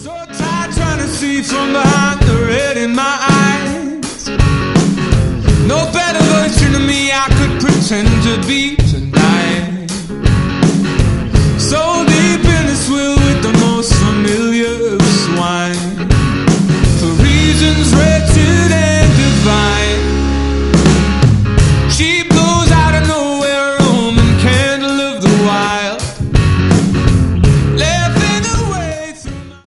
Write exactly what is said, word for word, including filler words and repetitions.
So tired trying to see from behind the red in my eyes. No better version of me I could pretend to be.